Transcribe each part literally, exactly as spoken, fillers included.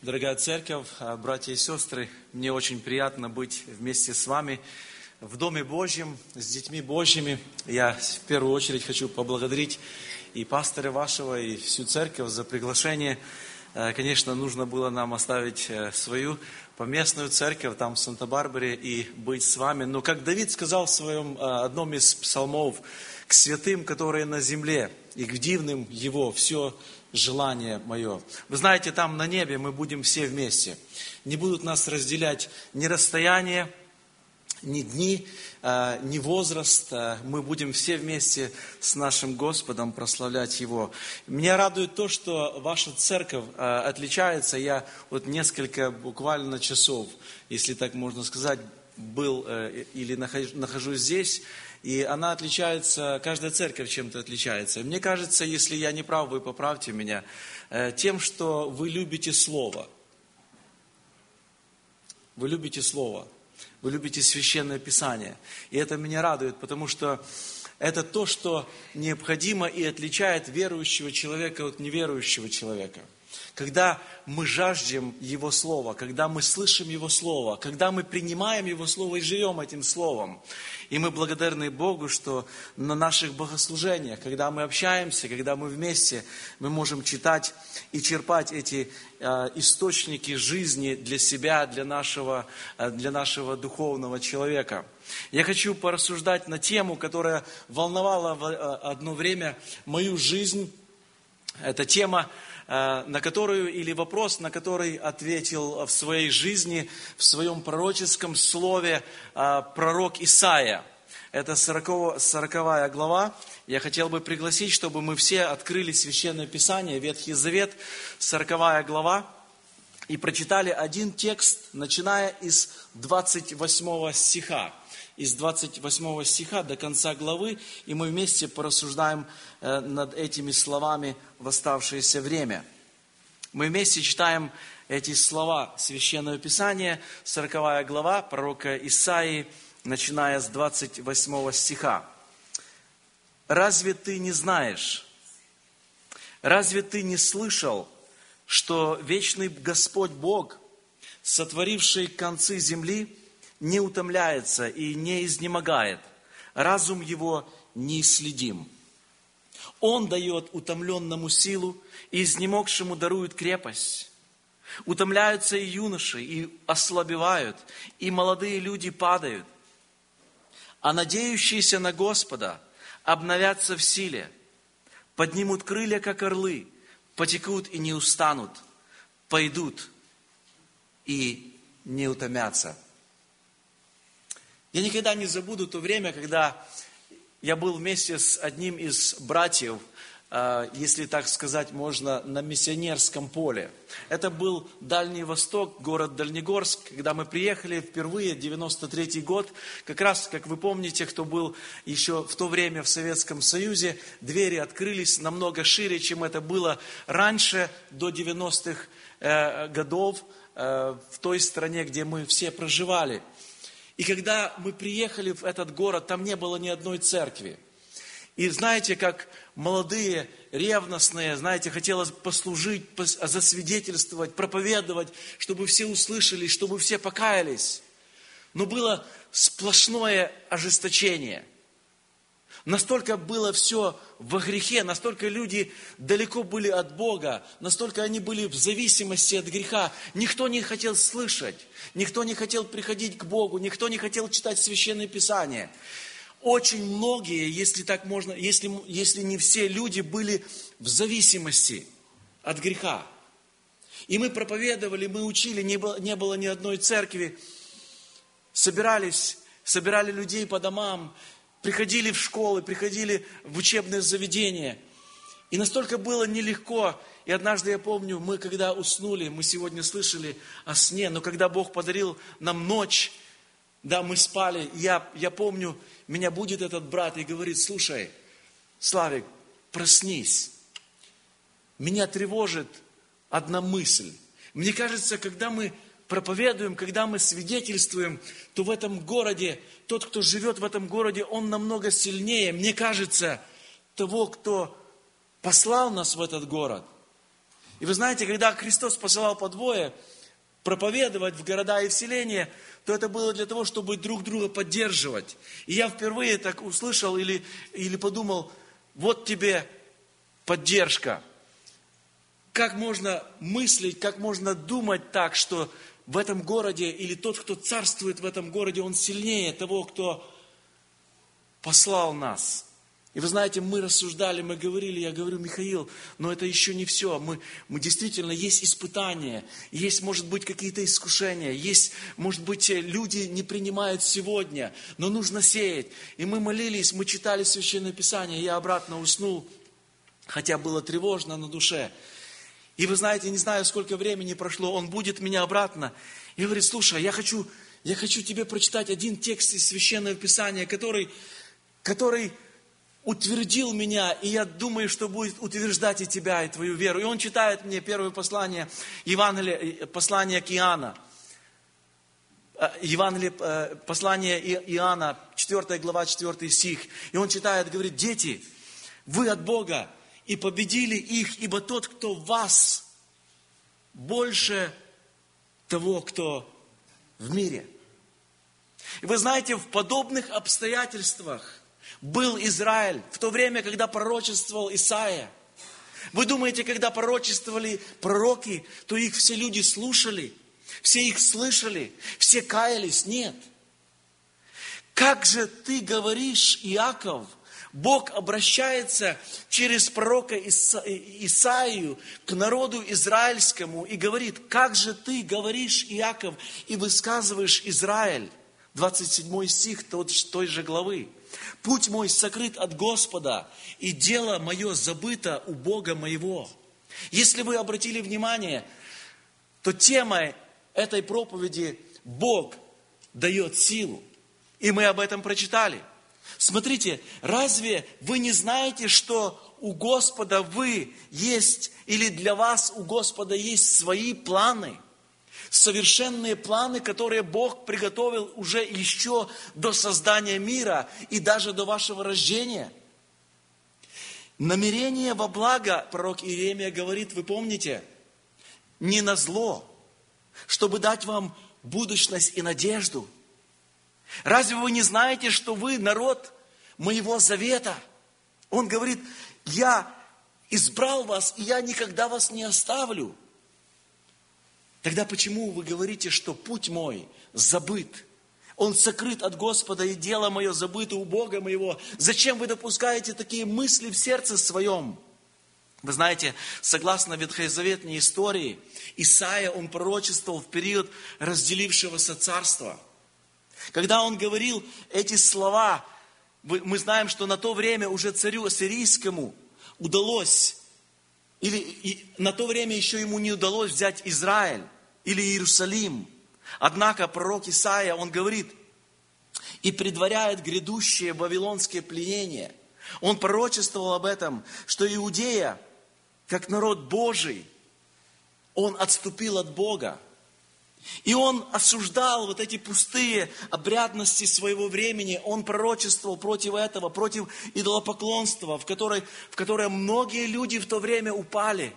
Дорогая церковь, братья и сестры, мне очень приятно быть вместе с вами в Доме Божьем, с детьми Божьими. Я в первую очередь хочу поблагодарить и пастора вашего, и всю церковь за приглашение. Конечно, нужно было нам оставить свою поместную церковь там в Санта-Барбаре и быть с вами. Но как Давид сказал в своем одном из псалмов: «К святым, которые на земле, и к дивным его все желание мое». Вы знаете, там на небе мы будем все вместе. Не будут нас разделять ни расстояние, ни дни, ни возраст. Мы будем все вместе с нашим Господом прославлять Его. Меня радует то, что ваша церковь отличается. Я вот несколько буквально часов, если так можно сказать, был или нахожусь здесь. И она отличается, каждая церковь чем-то отличается. Мне кажется, если я не прав, вы поправьте меня, тем, что вы любите Слово. Вы любите Слово. Вы любите Священное Писание. И это меня радует, потому что это то, что необходимо и отличает верующего человека от неверующего человека. Когда мы жаждем Его Слова, когда мы слышим Его Слово, когда мы принимаем Его Слово и живем этим Словом. И мы благодарны Богу, что на наших богослужениях, когда мы общаемся, когда мы вместе, мы можем читать и черпать эти э, источники жизни для себя, для нашего, э, для нашего духовного человека. Я хочу порассуждать на тему, которая волновала в э, одно время мою жизнь. Это тема, на которую, или вопрос, на который ответил в своей жизни, в своем пророческом слове пророк Исаия. Это сороковая глава. Я хотел бы пригласить, чтобы мы все открыли Священное Писание, Ветхий Завет, сороковая глава, и прочитали один текст, начиная из двадцать восьмого стиха. Из двадцать восьмого стиха до конца главы, и мы вместе порассуждаем над этими словами в оставшееся время. Мы вместе читаем эти слова Священного Писания, сороковая глава пророка Исаии, начиная с двадцать восьмого стиха. «Разве ты не знаешь, разве ты не слышал, что вечный Господь Бог, сотворивший концы земли, не утомляется и не изнемогает, разум его неисследим. Он дает утомленному силу, и изнемогшему дарует крепость. Утомляются и юноши, и ослабевают, и молодые люди падают. А надеющиеся на Господа обновятся в силе, поднимут крылья, как орлы, потекут и не устанут, пойдут и не утомятся». Я никогда не забуду то время, когда я был вместе с одним из братьев, если так сказать можно, на миссионерском поле. Это был Дальний Восток, город Дальнегорск, когда мы приехали впервые, девяносто третий год. Как раз, как вы помните, кто был еще в то время в Советском Союзе, двери открылись намного шире, чем это было раньше, до девяностых годов, в той стране, где мы все проживали. И когда мы приехали в этот город, там не было ни одной церкви. И знаете, как молодые, ревностные, знаете, хотелось послужить, засвидетельствовать, проповедовать, чтобы все услышали, чтобы все покаялись. Но было сплошное ожесточение. Настолько было все во грехе, настолько люди далеко были от Бога, настолько они были в зависимости от греха. Никто не хотел слышать, никто не хотел приходить к Богу, никто не хотел читать Священное Писание. Очень многие, если так можно, если, если не все люди были в зависимости от греха. И мы проповедовали, мы учили, не было, не было ни одной церкви. Собирались, собирали людей по домам, приходили в школы, приходили в учебные заведения. И настолько было нелегко. И однажды я помню, мы когда уснули, мы сегодня слышали о сне, но когда Бог подарил нам ночь, да, мы спали, я, я помню, меня будет этот брат и говорит: слушай, Славик, проснись. Меня тревожит одна мысль. Мне кажется, когда мы проповедуем, когда мы свидетельствуем, то в этом городе, тот, кто живет в этом городе, он намного сильнее, мне кажется, того, кто послал нас в этот город. И вы знаете, когда Христос посылал по двое проповедовать в города и в селения, то это было для того, чтобы друг друга поддерживать. И я впервые так услышал или, или подумал, вот тебе поддержка. Как можно мыслить, как можно думать так, что в этом городе, или тот, кто царствует в этом городе, он сильнее того, кто послал нас. И вы знаете, мы рассуждали, мы говорили, я говорю, Михаил, но это еще не все. Мы, мы действительно, есть испытания, есть, может быть, какие-то искушения, есть, может быть, люди не принимают сегодня, но нужно сеять. И мы молились, мы читали Священное Писание, я обратно уснул, хотя было тревожно на душе. И вы знаете, не знаю, сколько времени прошло, он будет меня обратно. И говорит, слушай, я хочу, я хочу тебе прочитать один текст из Священного Писания, который, который утвердил меня, и я думаю, что будет утверждать и тебя, и твою веру. И он читает мне первое послание, Евангелие, послание к Иоанна. Евангелие, послание Иоанна, четвёртая глава, четвёртый стих. И он читает, говорит, дети, вы от Бога, и победили их, ибо тот, кто в вас, больше того, кто в мире. И вы знаете, в подобных обстоятельствах был Израиль в то время, когда пророчествовал Исаия. Вы думаете, когда пророчествовали пророки, то их все люди слушали, все их слышали, все каялись? Нет. Как же ты говоришь, Иаков? Бог обращается через пророка Иса- Исаию к народу израильскому и говорит, как же ты говоришь, Иаков, и высказываешь, Израиль? двадцать седьмой стих той же главы. Путь мой сокрыт от Господа, и дело мое забыто у Бога моего. Если вы обратили внимание, то тема этой проповеди Бог дает силу. И мы об этом прочитали. Смотрите, разве вы не знаете, что у Господа вы есть, или для вас у Господа есть свои планы? Совершенные планы, которые Бог приготовил уже еще до создания мира и даже до вашего рождения. Намерение во благо, пророк Иеремия говорит, вы помните, не на зло, чтобы дать вам будущность и надежду. Разве вы не знаете, что вы народ моего завета? Он говорит, я избрал вас, и я никогда вас не оставлю. Тогда почему вы говорите, что путь мой забыт? Он сокрыт от Господа, и дело мое забыто у Бога моего. Зачем вы допускаете такие мысли в сердце своем? Вы знаете, согласно ветхозаветной истории, Исаия, он пророчествовал в период разделившегося царства. Когда он говорил эти слова, мы знаем, что на то время уже царю ассирийскому удалось, или и на то время еще ему не удалось взять Израиль или Иерусалим. Однако пророк Исаия, он говорит, и предваряет грядущее вавилонское пленение. Он пророчествовал об этом, что Иудея, как народ Божий, он отступил от Бога. И он осуждал вот эти пустые обрядности своего времени. Он пророчествовал против этого, против идолопоклонства, в которое, в которое многие люди в то время упали.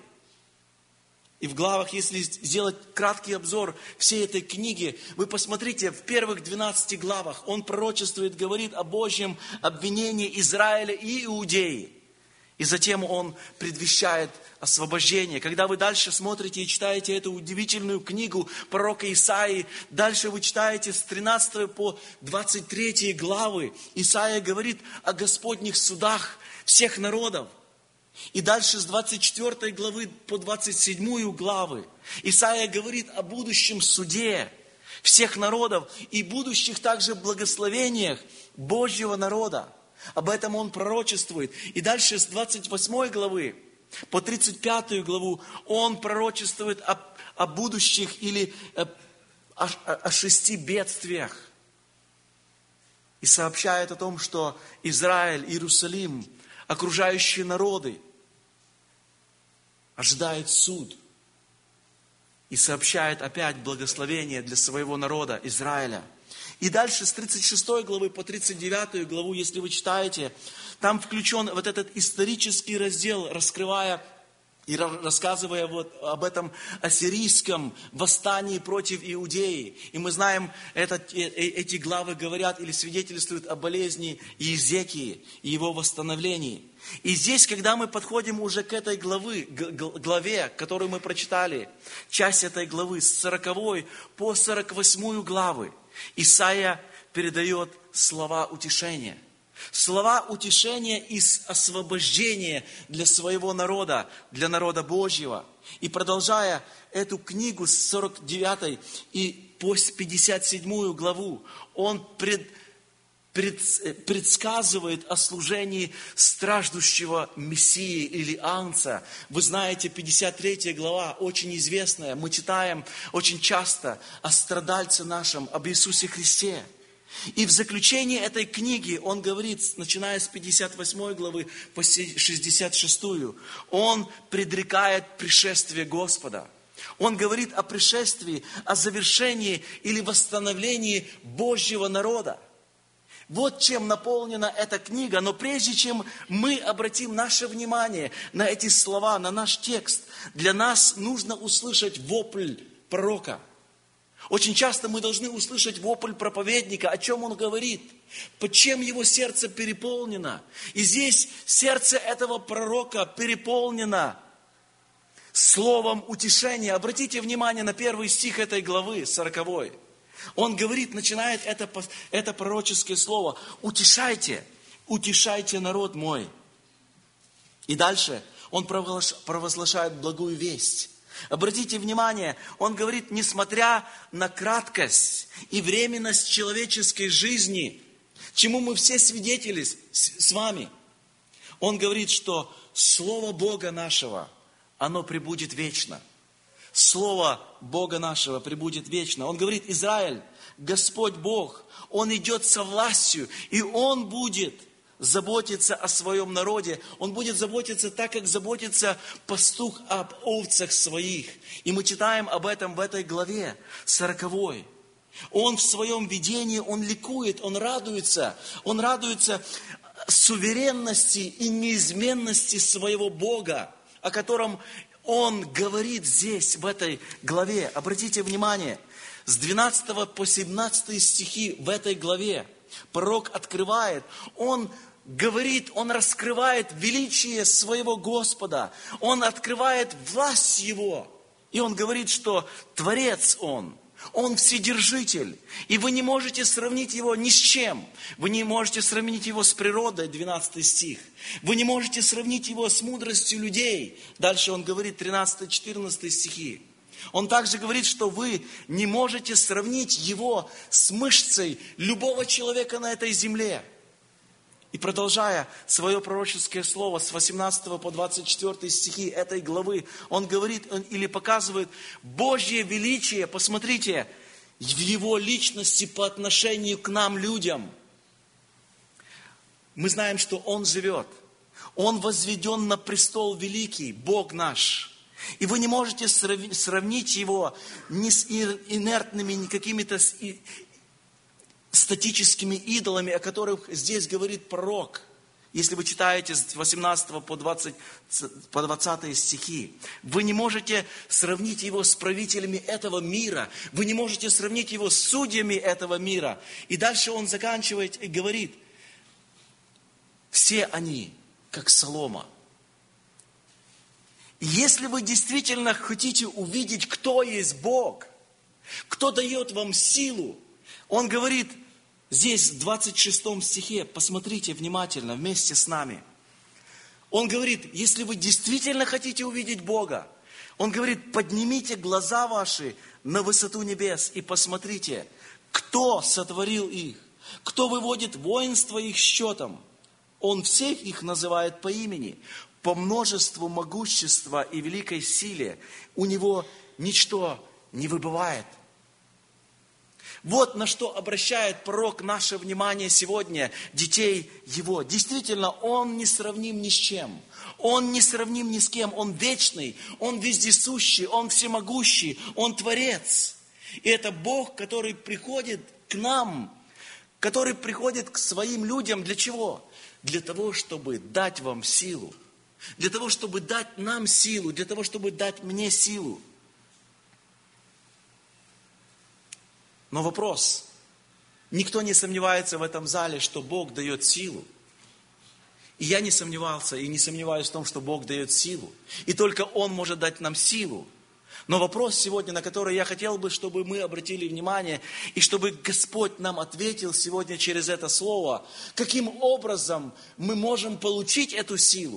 И в главах, если сделать краткий обзор всей этой книги, вы посмотрите, в первых двенадцати главах он пророчествует, говорит о Божьем обвинении Израиля и Иудеи. И затем он предвещает освобождение. Когда вы дальше смотрите и читаете эту удивительную книгу пророка Исаии, дальше вы читаете с тринадцатой по двадцать третьей главы, Исаия говорит о Господних судах всех народов. И дальше с двадцать четвёртой главы по двадцать седьмую главы Исаия говорит о будущем суде всех народов и будущих также благословениях Божьего народа. Об этом он пророчествует. И дальше с двадцать восьмой главы по тридцать пятую главу он пророчествует о, о будущих или о, о, о шести бедствиях. И сообщает о том, что Израиль, Иерусалим, окружающие народы ожидают суд. И сообщает опять благословение для своего народа Израиля. И дальше с тридцать шестой главы по тридцать девятую главу, если вы читаете, там включен вот этот исторический раздел, раскрывая И рассказывая вот об этом ассирийском восстании против Иудеи. И мы знаем, это, эти главы говорят или свидетельствуют о болезни Иезекии и его восстановлении. И здесь, когда мы подходим уже к этой главы, главе, которую мы прочитали, часть этой главы с сороковой по сорок восьмую главы, Исаия передает слова утешения. Слова утешения и освобождения для своего народа, для народа Божьего. И продолжая эту книгу с сорок девятой и по пятьдесят седьмую главу, он пред, пред, предсказывает о служении страждущего Мессии или Агнца. Вы знаете, пятьдесят третья глава, очень известная, мы читаем очень часто о страдальце нашем, об Иисусе Христе. И в заключении этой книги он говорит, начиная с пятьдесят восьмой главы по шестьдесят шестую, он предрекает пришествие Господа. Он говорит о пришествии, о завершении или восстановлении Божьего народа. Вот чем наполнена эта книга. Но прежде чем мы обратим наше внимание на эти слова, на наш текст, для нас нужно услышать вопль пророка. Очень часто мы должны услышать вопль проповедника, о чем он говорит, под чем его сердце переполнено. И здесь сердце этого пророка переполнено словом утешения. Обратите внимание на первый стих этой главы, сороковой. Он говорит, начинает это, это пророческое слово: «Утешайте, утешайте народ мой». И дальше он провозглашает благую весть. Обратите внимание, он говорит, несмотря на краткость и временность человеческой жизни, чему мы все свидетели с, с вами, он говорит, что Слово Бога нашего, оно пребудет вечно. Слово Бога нашего пребудет вечно. Он говорит, Израиль, Господь Бог, Он идет со властью, и Он будет заботиться о своем народе. Он будет заботиться так, как заботится пастух об овцах своих. И мы читаем об этом в этой главе сороковой. Он в своем видении, он ликует, он радуется. Он радуется суверенности и неизменности своего Бога, о котором он говорит здесь, в этой главе. Обратите внимание, с двенадцатого по семнадцатый стихи в этой главе пророк открывает, он говорит, он раскрывает величие своего Господа, он открывает власть Его, и он говорит, что Творец Он, Он Вседержитель, и вы не можете сравнить Его ни с чем, вы не можете сравнить Его с природой, двенадцатый стих, вы не можете сравнить Его с мудростью людей, дальше он говорит, тринадцатый-четырнадцатый стихи. Он также говорит, что вы не можете сравнить Его с мышцей любого человека на этой земле. И продолжая свое пророческое слово с восемнадцатого по двадцать четвёртый стихи этой главы, он говорит или показывает Божье величие, посмотрите, в Его личности по отношению к нам, людям. Мы знаем, что Он живет. Он возведен на престол великий, Бог наш. И вы не можете сравнить Его ни с инертными, ни какими-то статическими идолами, о которых здесь говорит пророк. Если вы читаете с восемнадцатого по двадцатый стихи, вы не можете сравнить Его с правителями этого мира, вы не можете сравнить Его с судьями этого мира. И дальше он заканчивает и говорит, все они, как солома. Если вы действительно хотите увидеть, кто есть Бог, кто дает вам силу, он говорит здесь в двадцать шестом стихе, посмотрите внимательно вместе с нами. Он говорит, если вы действительно хотите увидеть Бога, он говорит, поднимите глаза ваши на высоту небес и посмотрите, кто сотворил их, кто выводит воинство их счетом. Он всех их называет по имени. По множеству могущества и великой силе у Него ничто не выбывает. Вот на что обращает пророк наше внимание сегодня, детей Его. Действительно, Он не сравним ни с чем. Он не сравним ни с кем. Он вечный, Он вездесущий, Он всемогущий, Он Творец. И это Бог, который приходит к нам, который приходит к своим людям. Для чего? Для того, чтобы дать вам силу. Для того, чтобы дать нам силу, для того, чтобы дать мне силу. Но вопрос. Никто не сомневается в этом зале, что Бог дает силу. И я не сомневался, и не сомневаюсь в том, что Бог дает силу. И только Он может дать нам силу. Но вопрос сегодня, на который я хотел бы, чтобы мы обратили внимание, и чтобы Господь нам ответил сегодня через это слово, каким образом мы можем получить эту силу.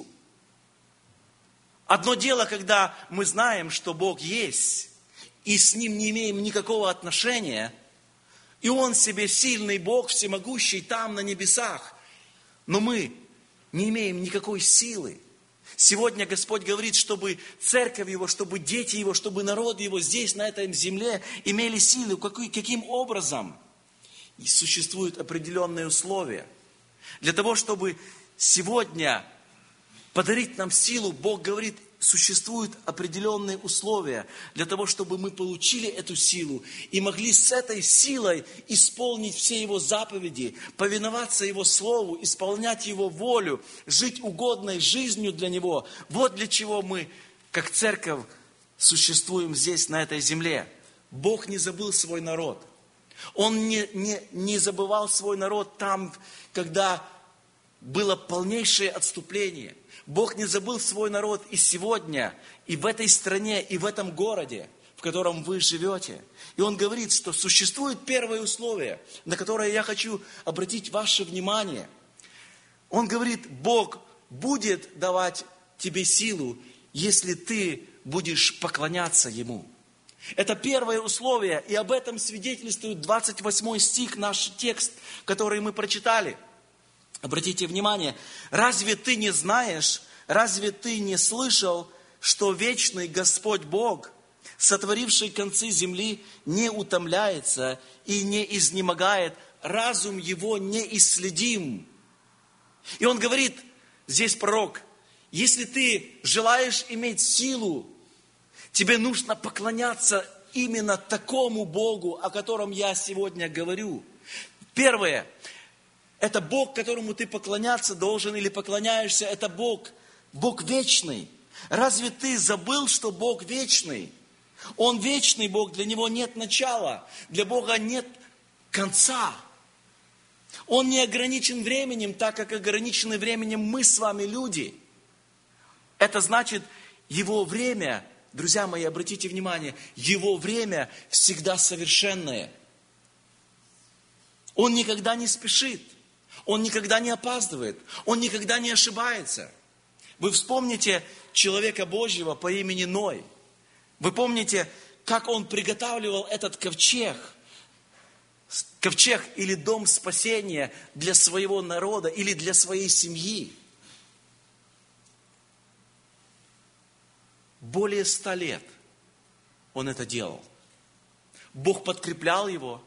Одно дело, когда мы знаем, что Бог есть, и с Ним не имеем никакого отношения, и Он себе сильный Бог, всемогущий там на небесах, но мы не имеем никакой силы. Сегодня Господь говорит, чтобы церковь Его, чтобы дети Его, чтобы народ Его здесь, на этой земле, имели силу. Какой, каким образом? И существуют определенные условия. Для того, чтобы сегодня подарить нам силу, Бог говорит, существуют определенные условия для того, чтобы мы получили эту силу и могли с этой силой исполнить все Его заповеди, повиноваться Его Слову, исполнять Его волю, жить угодной жизнью для Него. Вот для чего мы, как церковь, существуем здесь, на этой земле. Бог не забыл свой народ. Он не, не, не забывал свой народ там, когда было полнейшее отступление. Бог не забыл свой народ и сегодня, и в этой стране, и в этом городе, в котором вы живете. И Он говорит, что существует первое условие, на которое я хочу обратить ваше внимание. Он говорит, Бог будет давать тебе силу, если ты будешь поклоняться Ему. Это первое условие, и об этом свидетельствует двадцать восьмой стих, наш текст, который мы прочитали. Обратите внимание, разве ты не знаешь, разве ты не слышал, что вечный Господь Бог, сотворивший концы земли, не утомляется и не изнемогает, разум Его неисследим. И Он говорит, здесь пророк, если ты желаешь иметь силу, тебе нужно поклоняться именно такому Богу, о котором я сегодня говорю. Первое. Это Бог, которому ты поклоняться должен или поклоняешься, это Бог, Бог вечный. Разве ты забыл, что Бог вечный? Он вечный Бог, для Него нет начала, для Бога нет конца. Он не ограничен временем, так как ограничены временем мы с вами люди. Это значит, Его время, друзья мои, обратите внимание, Его время всегда совершенное. Он никогда не спешит. Он никогда не опаздывает, Он никогда не ошибается. Вы вспомните человека Божьего по имени Ной. Вы помните, как он приготавливал этот ковчег, ковчег или дом спасения для своего народа или для своей семьи. Более ста лет он это делал. Бог подкреплял его.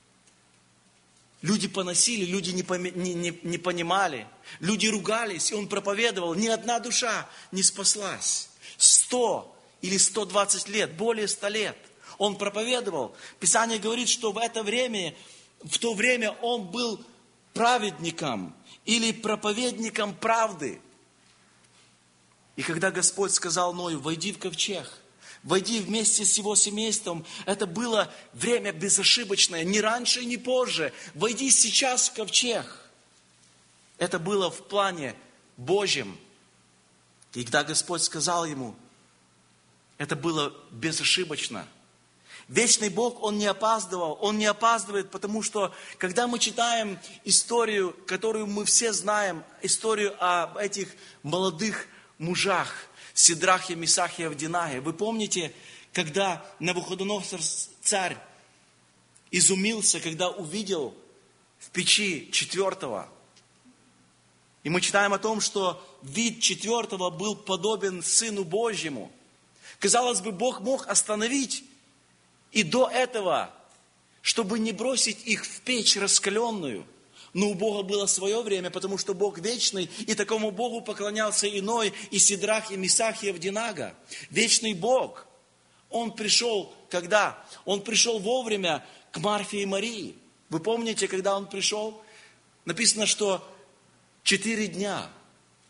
Люди поносили, люди не, не, не, не понимали, люди ругались, и он проповедовал, ни одна душа не спаслась. Сто или сто двадцать лет, более ста лет он проповедовал. Писание говорит, что в это время, в то время он был праведником или проповедником правды. И когда Господь сказал Ною, войди в ковчег, войди вместе с его семейством. Это было время безошибочное, ни раньше, ни позже. Войди сейчас в ковчег. Это было в плане Божьем. И когда Господь сказал ему, это было безошибочно. Вечный Бог, Он не опаздывал, Он не опаздывает, потому что, когда мы читаем историю, которую мы все знаем, историю об этих молодых мужах, Сидрахе, Месахе и Авдинахе. Вы помните, когда Навуходоносор царь изумился, когда увидел в печи четвертого. И мы читаем о том, что вид четвертого был подобен Сыну Божьему. Казалось бы, Бог мог остановить и до этого, чтобы не бросить их в печь раскаленную. Но у Бога было свое время, потому что Бог вечный, и такому Богу поклонялся и Ной, и Сидрах, и Месах, и Авдинага. Вечный Бог, Он пришел когда? Он пришел вовремя к Марфе и Марии. Вы помните, когда Он пришел? Написано, что четыре дня.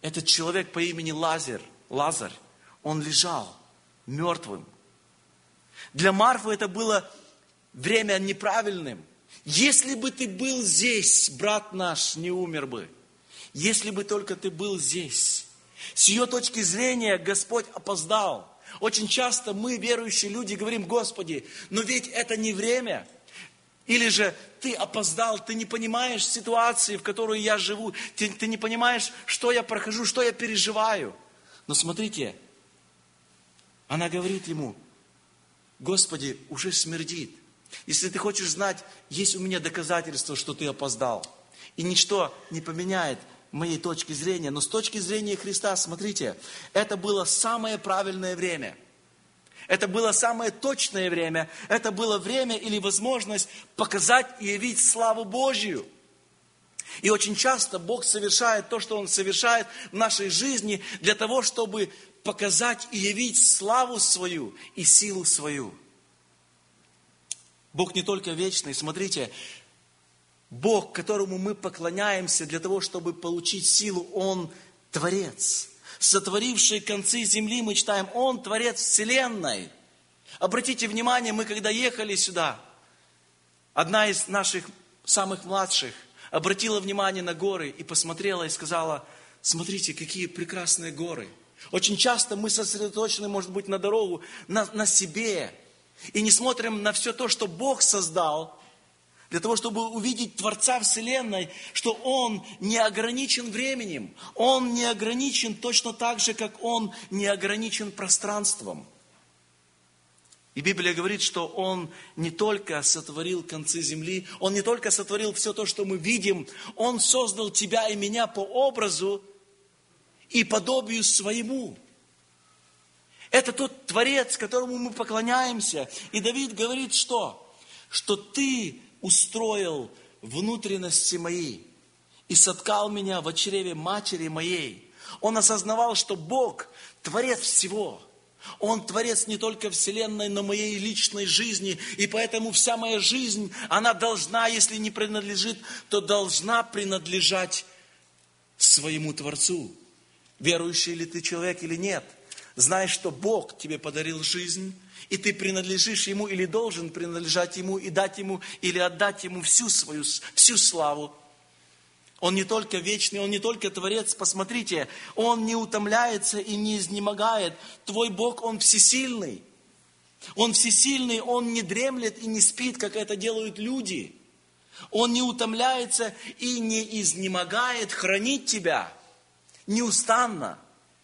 этот человек по имени Лазарь, Лазарь, он лежал мертвым. Для Марфы это было время неправильным. Если бы ты был здесь, брат наш не умер бы. Если бы только ты был здесь. С ее точки зрения Господь опоздал. Очень часто мы, верующие люди, говорим: Господи, но ведь это не время. Или же ты опоздал, ты не понимаешь ситуации, в которой я живу. Ты, ты не понимаешь, что я прохожу, что я переживаю. Но смотрите, она говорит ему: Господи, уже смердит. Если ты хочешь знать, есть у меня доказательства, что ты опоздал. И ничто не поменяет моей точки зрения. Но с точки зрения Христа, смотрите, это было самое правильное время. Это было самое точное время. Это было время или возможность показать и явить славу Божью. И очень часто Бог совершает то, что Он совершает в нашей жизни, для того, чтобы показать и явить славу свою и силу свою. Бог не только вечный. Смотрите, Бог, которому мы поклоняемся для того, чтобы получить силу, Он Творец. Сотворивший концы земли, мы читаем, Он Творец Вселенной. Обратите внимание, мы когда ехали сюда, одна из наших самых младших обратила внимание на горы и посмотрела и сказала: смотрите, какие прекрасные горы. Очень часто мы сосредоточены, может быть, на дорогу, на, на себе. И не смотрим на все то, что Бог создал, для того, чтобы увидеть Творца Вселенной, что Он не ограничен временем. Он не ограничен точно так же, как Он не ограничен пространством. И Библия говорит, что Он не только сотворил концы земли, Он не только сотворил все то, что мы видим, Он создал тебя и меня по образу и подобию своему. Это тот Творец, которому мы поклоняемся. И Давид говорит, что? Что ты устроил внутренности мои и соткал меня в чреве матери моей. Он осознавал, что Бог Творец всего. Он Творец не только Вселенной, но моей личной жизни. И поэтому вся моя жизнь, она должна, если не принадлежит, то должна принадлежать своему Творцу. Верующий ли ты человек или нет, знай, что Бог тебе подарил жизнь, и ты принадлежишь Ему или должен принадлежать Ему и дать Ему или отдать Ему всю свою, всю славу. Он не только вечный, Он не только Творец. Посмотрите, Он не утомляется и не изнемогает. Твой Бог, Он всесильный. Он всесильный, Он не дремлет и не спит, как это делают люди. Он не утомляется и не изнемогает хранить тебя неустанно.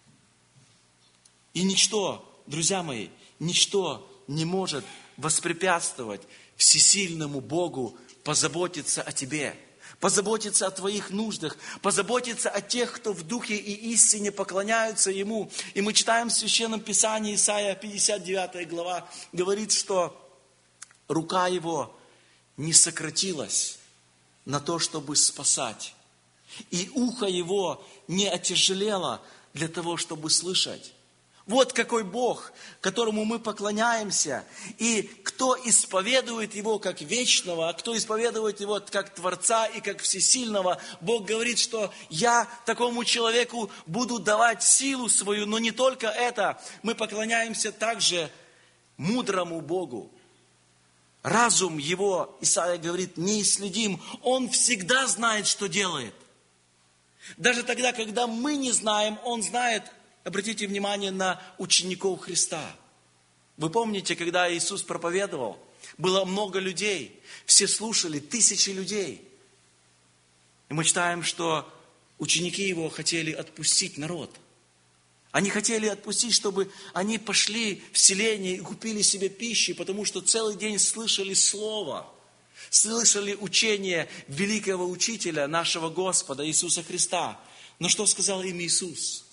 И ничто, друзья мои, ничто не может воспрепятствовать всесильному Богу позаботиться о тебе, позаботиться о твоих нуждах, позаботиться о тех, кто в духе и истине поклоняются Ему. И мы читаем в Священном Писании, Исайя пятьдесят девятая глава, говорит, что рука Его не сократилась на то, чтобы спасать, и ухо Его не отяжелело для того, чтобы слышать. Вот какой Бог, которому мы поклоняемся. И кто исповедует Его как вечного, а кто исповедует Его как Творца и как Всесильного, Бог говорит, что я такому человеку буду давать силу свою. Но не только это, мы поклоняемся также мудрому Богу. Разум Его, Исаия говорит, неисследим. Он всегда знает, что делает. Даже тогда, когда мы не знаем, Он знает. Обратите внимание на учеников Христа. Вы помните, когда Иисус проповедовал, было много людей, все слушали, тысячи людей. И мы читаем, что ученики Его хотели отпустить народ. Они хотели отпустить, чтобы они пошли в селение и купили себе пищи, потому что целый день слышали Слово, слышали учение великого учителя, нашего Господа Иисуса Христа. Но что сказал им Иисус?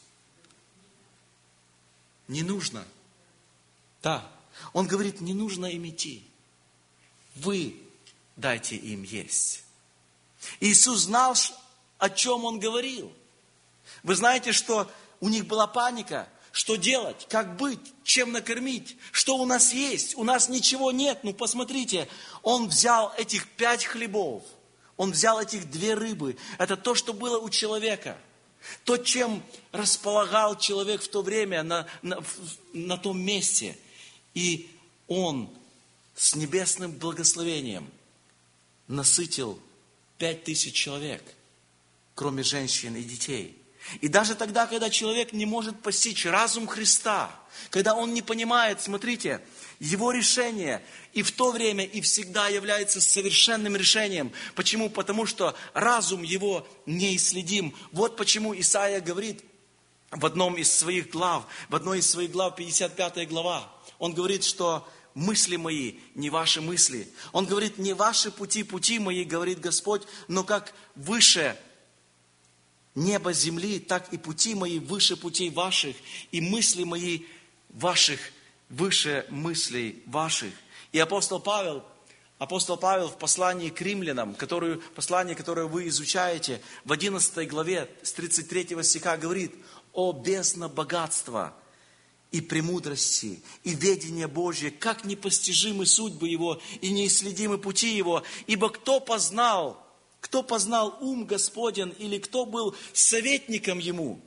Не нужно. Да. Он говорит, не нужно им идти. Вы дайте им есть. Иисус знал, о чем Он говорил. Вы знаете, что у них была паника. Что делать? Как быть? Чем накормить? Что у нас есть? У нас ничего нет. Ну, посмотрите. Он взял этих пять хлебов. Он взял этих две рыбы. Это то, что было у человека. То, чем располагал человек в то время на, на, на том месте. И он с небесным благословением насытил пять тысяч человек, кроме женщин и детей. И даже тогда, когда человек не может постичь разум Христа, когда он не понимает, смотрите, его решение и в то время, и всегда является совершенным решением. Почему? Потому что разум его неисследим. Вот почему Исаия говорит в одном из своих глав, в одной из своих глав, пятьдесят пятая глава, он говорит, что мысли мои не ваши мысли. Он говорит, не ваши пути, пути мои, говорит Господь, но как выше небо земли, так и пути мои выше путей ваших, и мысли мои ваших выше мыслей ваших. И апостол Павел, апостол Павел в послании к римлянам, которую, послание, которое вы изучаете, в одиннадцатой главе с тридцать третьего стиха говорит: «О бездна богатства и премудрости, и ведения Божье, как непостижимы судьбы Его, и неисследимы пути Его, ибо кто познал, кто познал ум Господен, или кто был советником Ему,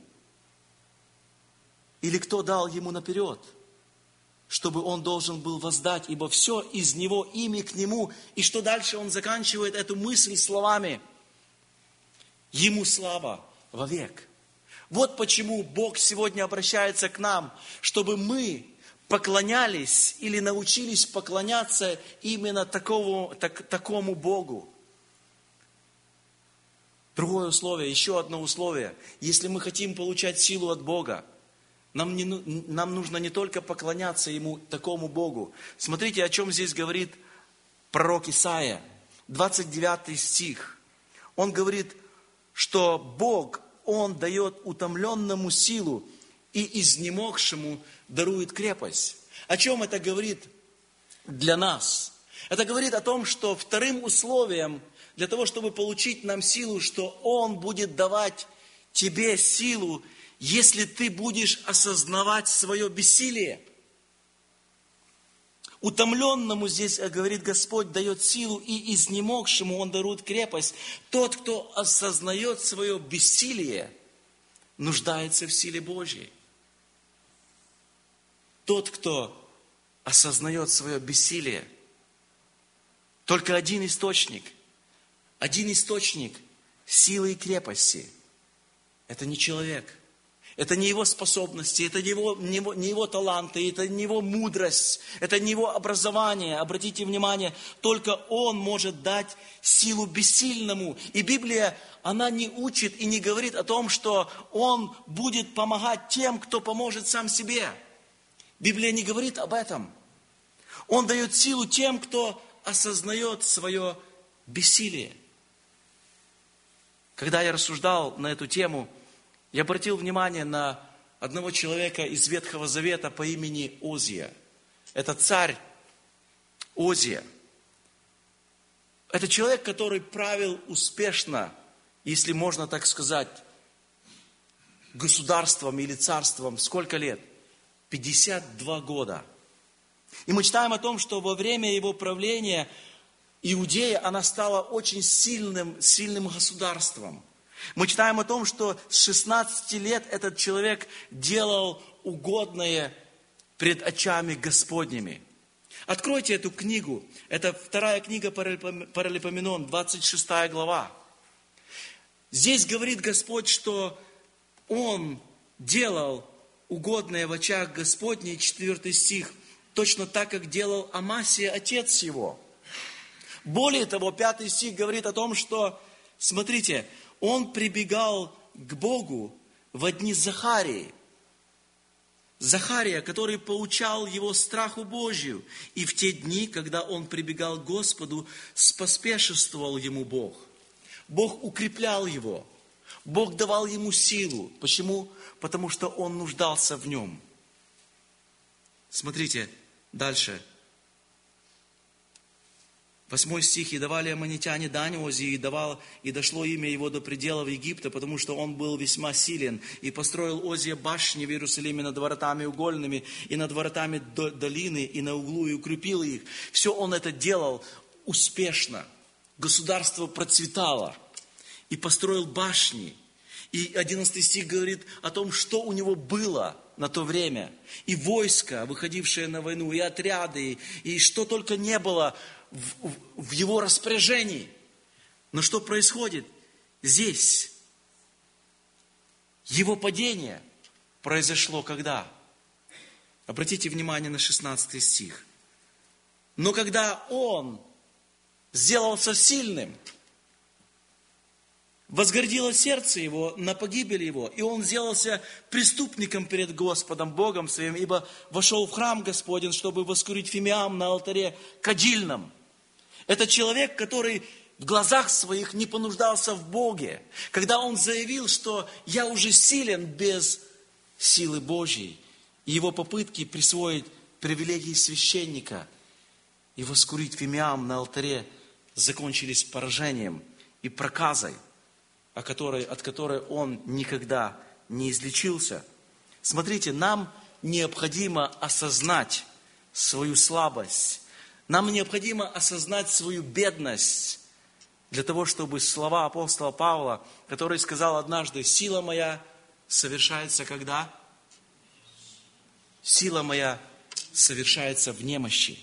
или кто дал Ему наперед, чтобы Он должен был воздать, ибо все из Него, ими к Нему». И что дальше он заканчивает эту мысль словами: «Ему слава вовек». Вот почему Бог сегодня обращается к нам, чтобы мы поклонялись или научились поклоняться именно такому, так, такому Богу. Другое условие, еще одно условие. Если мы хотим получать силу от Бога, нам, не, нам нужно не только поклоняться Ему, такому Богу. Смотрите, о чем здесь говорит пророк Исаия, двадцать девятый стих. Он говорит, что Бог, Он дает утомленному силу и изнемогшему дарует крепость. О чем это говорит для нас? Это говорит о том, что вторым условием для того, чтобы получить нам силу, что Он будет давать тебе силу, если ты будешь осознавать свое бессилие. Утомленному здесь, говорит Господь, дает силу, и изнемогшему Он дарует крепость. Тот, кто осознает свое бессилие, нуждается в силе Божьей. Тот, кто осознает свое бессилие, только один источник, один источник силы и крепости – это не человек. Это не его способности, это не его, не, его, не его таланты, это не его мудрость, это не его образование. Обратите внимание, только он может дать силу бессильному. И Библия, она не учит и не говорит о том, что он будет помогать тем, кто поможет сам себе. Библия не говорит об этом. Он дает силу тем, кто осознает свое бессилие. Когда я рассуждал на эту тему, я обратил внимание на одного человека из Ветхого Завета по имени Озия. Это царь Озия. Это человек, который правил успешно, если можно так сказать, государством или царством. Сколько лет? пятьдесят два года. И мы читаем о том, что во время его правления Иудея, она стала очень сильным, сильным государством. Мы читаем о том, что с шестнадцати лет этот человек делал угодное пред очами Господними. Откройте эту книгу. Это вторая книга Паралипоменон, двадцать шестая глава. Здесь говорит Господь, что Он делал угодное в очах Господней, четвертый стих, точно так, как делал Амасия, отец его. Более того, пятый стих говорит о том, что, смотрите, он прибегал к Богу в дни Захарии. Захария, который поучал его страху Божию. И в те дни, когда он прибегал к Господу, споспешествовал ему Бог. Бог укреплял его. Бог давал ему силу. Почему? Потому что он нуждался в нем. Смотрите дальше. Восьмой стих. «И давали аммонитяне дань Озии, и, давал, и дошло имя его до пределов Египта, потому что он был весьма силен. И построил Озия башни в Иерусалиме над воротами угольными, и над воротами долины, и на углу, и укрепил их». Все он это делал успешно. Государство процветало. И построил башни. И одиннадцатый стих говорит о том, что у него было на то время. И войско, выходившее на войну, и отряды, и что только не было в, в, в его распоряжении. Но что происходит здесь? Его падение произошло когда? Обратите внимание на шестнадцатый стих. Но когда он сделался сильным, возгордило сердце его на погибель его, и он сделался преступником перед Господом Богом своим, ибо вошел в храм Господень, чтобы воскурить фимиам на алтаре кадильном. Это человек, который в глазах своих не понуждался в Боге, когда он заявил, что я уже силен без силы Божьей. И его попытки присвоить привилегии священника и воскурить фимиам на алтаре закончились поражением и проказой, о которой, от которой он никогда не излечился. Смотрите, нам необходимо осознать свою слабость. Нам необходимо осознать свою бедность для того, чтобы слова апостола Павла, который сказал однажды: «Сила моя совершается когда? Сила моя совершается в немощи».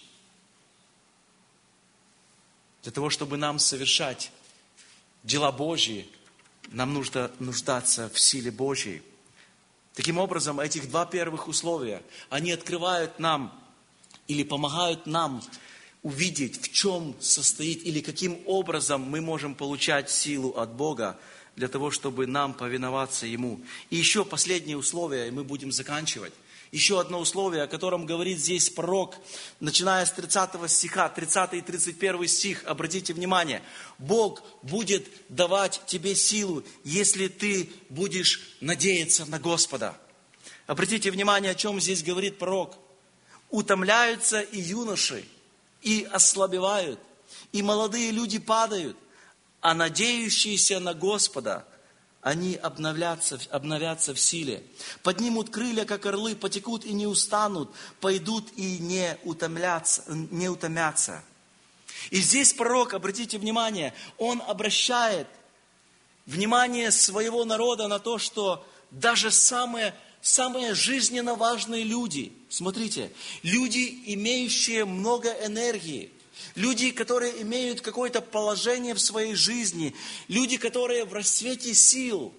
Для того, чтобы нам совершать дела Божьи, нам нужно нуждаться в силе Божьей. Таким образом, этих два первых условия, они открывают нам или помогают нам увидеть, в чем состоит или каким образом мы можем получать силу от Бога для того, чтобы нам повиноваться Ему. И еще последнее условие, и мы будем заканчивать. Еще одно условие, о котором говорит здесь пророк, начиная с тридцатого стиха, тридцатый и тридцать первый стих, обратите внимание. Бог будет давать тебе силу, если ты будешь надеяться на Господа. Обратите внимание, о чем здесь говорит пророк. Утомляются и юноши, и ослабевают, и молодые люди падают, а надеющиеся на Господа, они обновятся, обновятся в силе. Поднимут крылья, как орлы, потекут и не устанут, пойдут и не утомлятся, не утомятся. И здесь пророк, обратите внимание, он обращает внимание своего народа на то, что даже самые, самые жизненно важные люди, смотрите, люди, имеющие много энергии, люди, которые имеют какое-то положение в своей жизни, люди, которые в расцвете сил,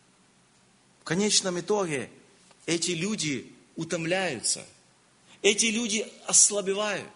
в конечном итоге эти люди утомляются, эти люди ослабевают.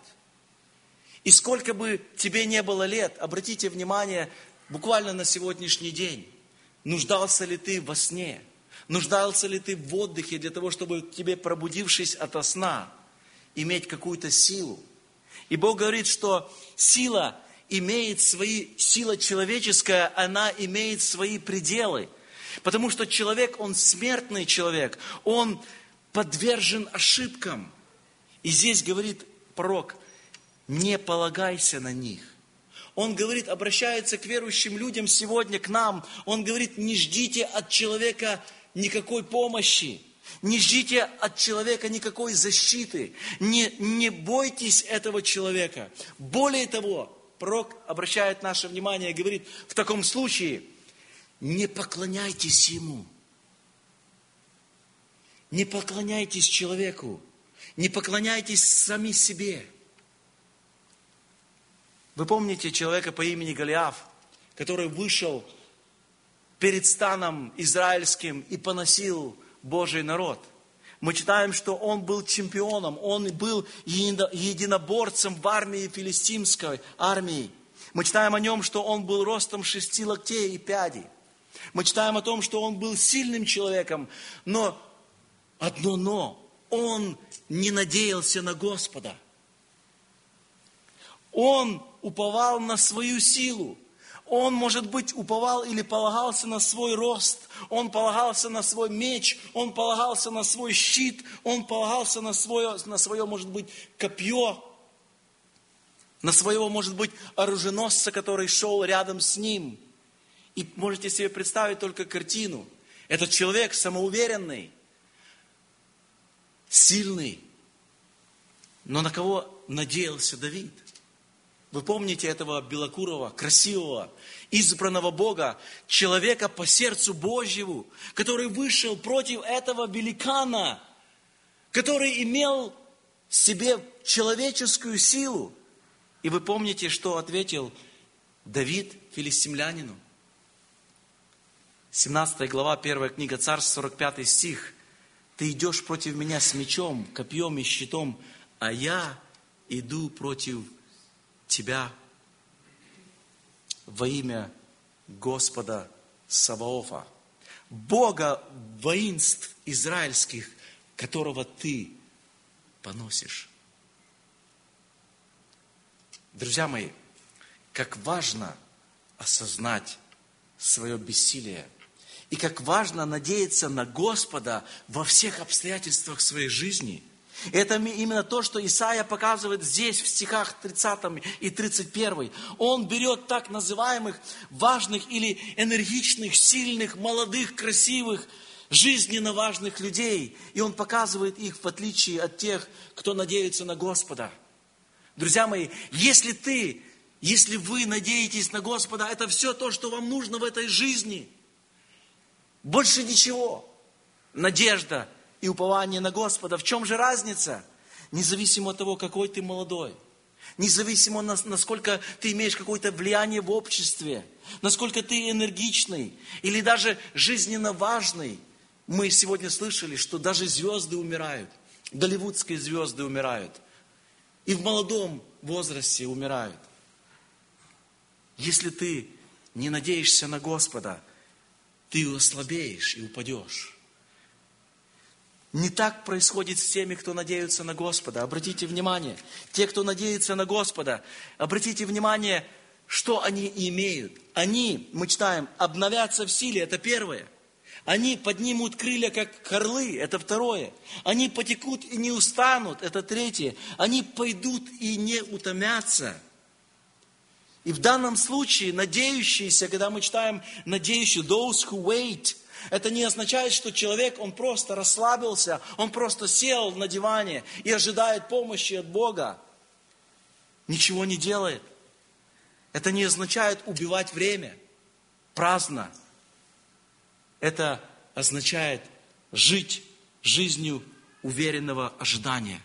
И сколько бы тебе не было лет, обратите внимание буквально на сегодняшний день, нуждался ли ты во сне, нуждался ли ты в отдыхе для того, чтобы тебе, пробудившись ото сна, иметь какую-то силу. И Бог говорит, что сила имеет свои, сила человеческая, она имеет свои пределы. Потому что человек, он смертный человек, он подвержен ошибкам. И здесь говорит пророк: не полагайся на них. Он говорит, обращается к верующим людям сегодня, к нам. Он говорит, не ждите от человека никакой помощи. Не ждите от человека никакой защиты. Не, не бойтесь этого человека. Более того, пророк обращает наше внимание и говорит, в таком случае не поклоняйтесь ему. Не поклоняйтесь человеку. Не поклоняйтесь сами себе. Вы помните человека по имени Голиаф, который вышел перед станом израильским и поносил Божий народ. Мы читаем, что он был чемпионом, он был единоборцем в армии филистимской армии. Мы читаем о нем, что он был ростом шести локтей и пяди. Мы читаем о том, что он был сильным человеком, но одно но, он не надеялся на Господа. Он уповал на свою силу. Он, может быть, уповал или полагался на свой рост, он полагался на свой меч, он полагался на свой щит, он полагался на свое, на свое, может быть, копье, на своего, может быть, оруженосца, который шел рядом с ним. И можете себе представить только картину. Этот человек самоуверенный, сильный. Но на кого надеялся Давид? Вы помните этого белокурого, красивого, избранного Бога, человека по сердцу Божьему, который вышел против этого великана, который имел в себе человеческую силу. И вы помните, что ответил Давид филистимлянину? семнадцатая глава, первая книга Царств, сорок пятый стих. «Ты идешь против меня с мечом, копьем и щитом, а я иду против тебя во имя Господа Саваофа, Бога воинств израильских, которого ты поносишь». Друзья мои, как важно осознать свое бессилие, и как важно надеяться на Господа во всех обстоятельствах своей жизни. Это именно то, что Исаия показывает здесь, в стихах тридцатом и тридцать первом. Он берет так называемых важных или энергичных, сильных, молодых, красивых, жизненно важных людей. И он показывает их в отличие от тех, кто надеется на Господа. Друзья мои, если ты, если вы надеетесь на Господа, это все то, что вам нужно в этой жизни. Больше ничего. Надежда и упование на Господа. В чем же разница? Независимо от того, какой ты молодой, независимо, насколько ты имеешь какое-то влияние в обществе, насколько ты энергичный или даже жизненно важный. Мы сегодня слышали, что даже звезды умирают, голливудские звезды умирают, и в молодом возрасте умирают. Если ты не надеешься на Господа, ты ослабеешь и упадешь. Не так происходит с теми, кто надеется на Господа. Обратите внимание, те, кто надеется на Господа, обратите внимание, что они имеют. Они, мы читаем, обновятся в силе, это первое. Они поднимут крылья, как орлы, это второе. Они потекут и не устанут, это третье. Они пойдут и не утомятся. И в данном случае надеющиеся, когда мы читаем надеющие, those who wait, это не означает, что человек, он просто расслабился, он просто сел на диване и ожидает помощи от Бога. Ничего не делает. Это не означает убивать время, праздно. Это означает жить жизнью уверенного ожидания.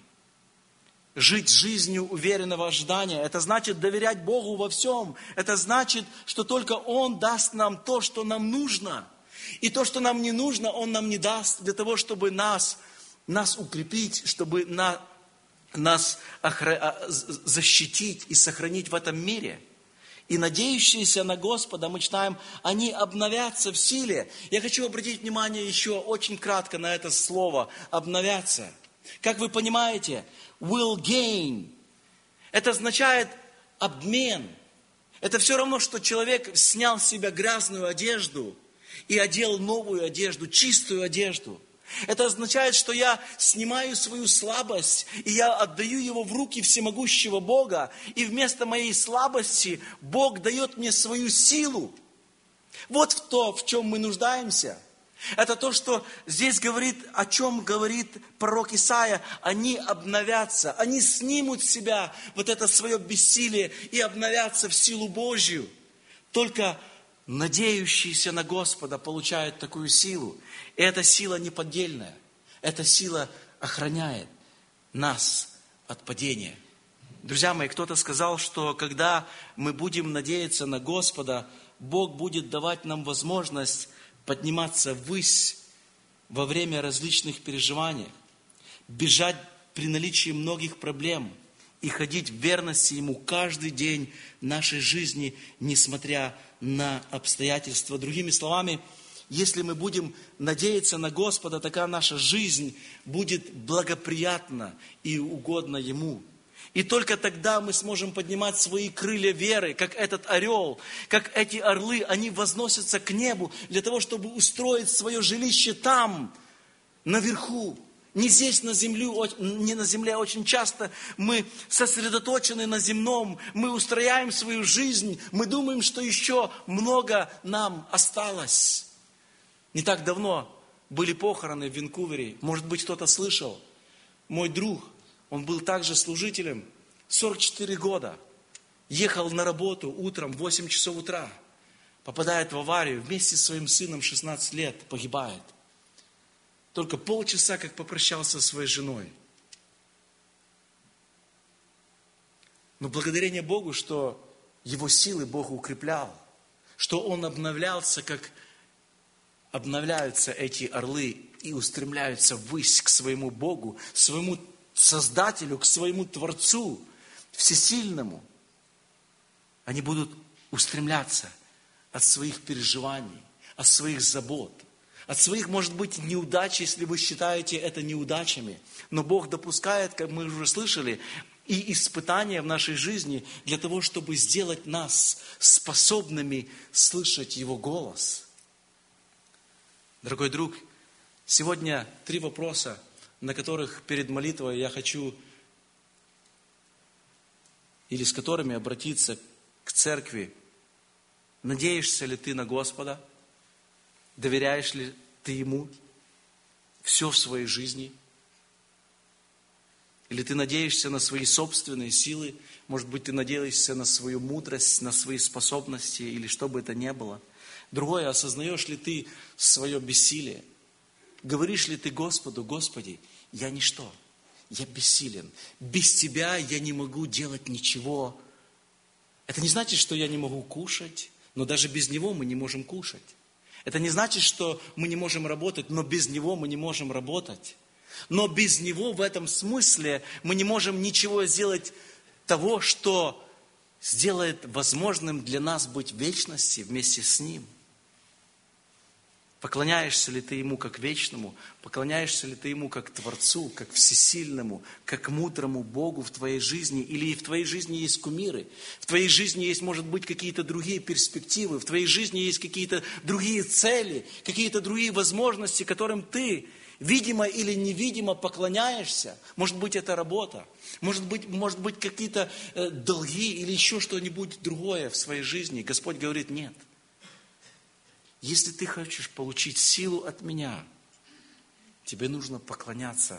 Жить жизнью уверенного ожидания. Это значит доверять Богу во всем. Это значит, что только Он даст нам то, что нам нужно. И то, что нам не нужно, Он нам не даст для того, чтобы нас, нас укрепить, чтобы на, нас охра... защитить и сохранить в этом мире. И надеющиеся на Господа, мы читаем, они обновятся в силе. Я хочу обратить внимание еще очень кратко на это слово «обновятся». Как вы понимаете, will gain. Это означает обмен. Это все равно, что человек снял с себя грязную одежду и одел новую одежду, чистую одежду. Это означает, что я снимаю свою слабость, и я отдаю его в руки всемогущего Бога, и вместо моей слабости Бог дает мне свою силу. Вот в то, в чем мы нуждаемся. Это то, что здесь говорит, о чем говорит пророк Исаия. Они обновятся, они снимут с себя вот это свое бессилие и обновятся в силу Божью. Только надеющиеся на Господа получают такую силу. И эта сила неподдельная. Эта сила охраняет нас от падения. Друзья мои, кто-то сказал, что когда мы будем надеяться на Господа, Бог будет давать нам возможность подниматься ввысь во время различных переживаний, бежать при наличии многих проблем и ходить в верности Ему каждый день нашей жизни, несмотря на обстоятельства. Другими словами, если мы будем надеяться на Господа, такая наша жизнь будет благоприятна и угодна Ему. И только тогда мы сможем поднимать свои крылья веры, как этот орел, как эти орлы, они возносятся к небу для того, чтобы устроить свое жилище там, наверху. Не здесь, на земле, не на земле. Очень часто мы сосредоточены на земном, мы устрояем свою жизнь, мы думаем, что еще много нам осталось. Не так давно были похороны в Ванкувере, может быть, кто-то слышал. Мой друг, он был также служителем, сорок четыре года. ехал на работу утром в восемь часов утра, попадает в аварию, вместе со своим сыном шестнадцать лет погибает. Только полчаса, как попрощался со своей женой. Но благодарение Богу, что его силы Бог укреплял, что он обновлялся, как обновляются эти орлы и устремляются ввысь к своему Богу, своему Создателю, к своему Творцу, Всесильному. Они будут устремляться от своих переживаний, от своих забот, от своих, может быть, неудач, если вы считаете это неудачами. Но Бог допускает, как мы уже слышали, и испытания в нашей жизни для того, чтобы сделать нас способными слышать Его голос. Дорогой друг, сегодня три вопроса, на которых перед молитвой я хочу, или с которыми обратиться к церкви. Надеешься ли ты на Господа? Доверяешь ли ты Ему все в своей жизни? Или ты надеешься на свои собственные силы? Может быть, ты надеешься на свою мудрость, на свои способности, или что бы это ни было? Другое, осознаешь ли ты свое бессилие? Говоришь ли ты Господу: Господи, я ничто, я бессилен. Без Тебя я не могу делать ничего. Это не значит, что я не могу кушать, но даже без Него мы не можем кушать. Это не значит, что мы не можем работать, но без Него мы не можем работать. Но без Него в этом смысле мы не можем ничего сделать того, что сделает возможным для нас быть в вечности вместе с Ним. Поклоняешься ли ты Ему как вечному? Поклоняешься ли ты Ему как Творцу, как Всесильному, как мудрому Богу в твоей жизни? Или в твоей жизни есть кумиры? В твоей жизни есть, может быть, какие-то другие перспективы? В твоей жизни есть какие-то другие цели, какие-то другие возможности, которым ты, видимо или невидимо, поклоняешься? Может быть, это работа? Может быть, может быть какие-то э, долги или еще что-нибудь другое в своей жизни? Господь говорит: нет. Если ты хочешь получить силу от меня, тебе нужно поклоняться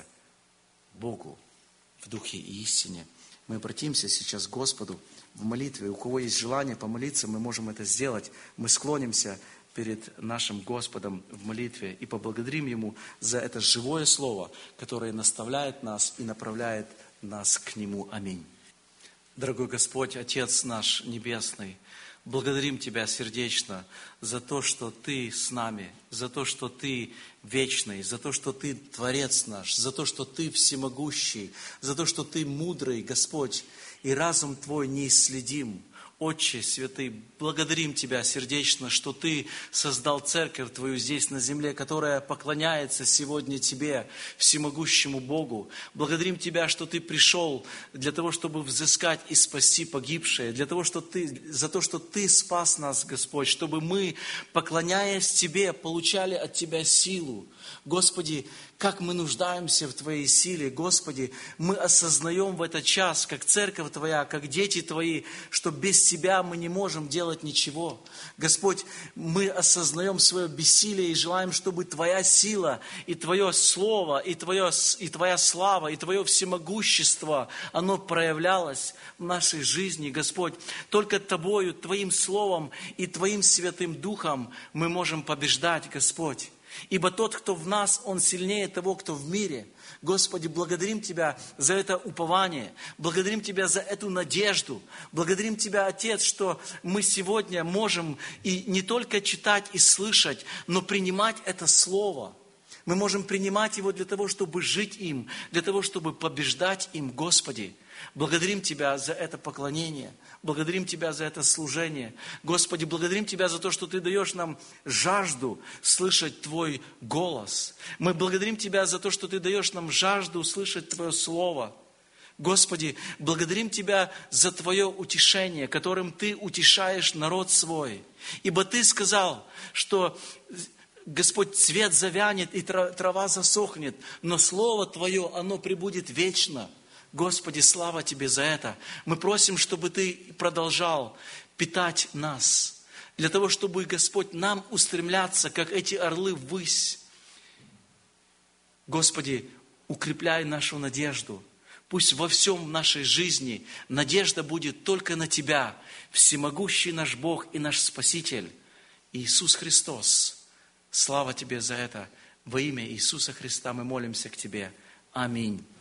Богу в духе и истине. Мы обратимся сейчас к Господу в молитве. У кого есть желание помолиться, мы можем это сделать. Мы склонимся перед нашим Господом в молитве и поблагодарим Ему за это живое слово, которое наставляет нас и направляет нас к Нему. Аминь. Дорогой Господь, Отец наш Небесный, благодарим Тебя сердечно за то, что Ты с нами, за то, что Ты вечный, за то, что Ты Творец наш, за то, что Ты всемогущий, за то, что Ты мудрый, Господь, и разум Твой неисследим. Отче святый, благодарим Тебя сердечно, что Ты создал церковь Твою здесь на земле, которая поклоняется сегодня Тебе, всемогущему Богу. Благодарим Тебя, что Ты пришел для того, чтобы взыскать и спасти погибшие, для того, что Ты, за то, что Ты спас нас, Господь, чтобы мы, поклоняясь Тебе, получали от Тебя силу. Господи, как мы нуждаемся в Твоей силе, Господи, мы осознаем в этот час, как церковь Твоя, как дети Твои, что без Тебя мы не можем делать ничего. Господь, мы осознаем свое бессилие и желаем, чтобы Твоя сила и Твое Слово, и, Твое, и Твоя слава, и Твое всемогущество, оно проявлялось в нашей жизни, Господь. Только Тобою, Твоим Словом и Твоим Святым Духом мы можем побеждать, Господь. Ибо тот, кто в нас, он сильнее того, кто в мире. Господи, благодарим Тебя за это упование, благодарим Тебя за эту надежду, благодарим Тебя, Отец, что мы сегодня можем и не только читать и слышать, но принимать это Слово. Мы можем принимать его для того, чтобы жить им, для того, чтобы побеждать им, Господи. Благодарим Тебя за это поклонение, благодарим Тебя за это служение. Господи, благодарим Тебя за то, что Ты даешь нам жажду слышать Твой голос. Мы благодарим Тебя за то, что Ты даешь нам жажду слышать Твое Слово. Господи, благодарим Тебя за Твое утешение, которым Ты утешаешь народ свой. Ибо Ты сказал, что... Господь, цвет завянет и трава засохнет, но Слово Твое, оно пребудет вечно. Господи, слава Тебе за это. Мы просим, чтобы Ты продолжал питать нас, для того, чтобы, Господь, нам устремляться, как эти орлы, ввысь. Господи, укрепляй нашу надежду. Пусть во всем в нашей жизни надежда будет только на Тебя, всемогущий наш Бог и наш Спаситель, Иисус Христос. Слава Тебе за это. Во имя Иисуса Христа мы молимся к Тебе. Аминь.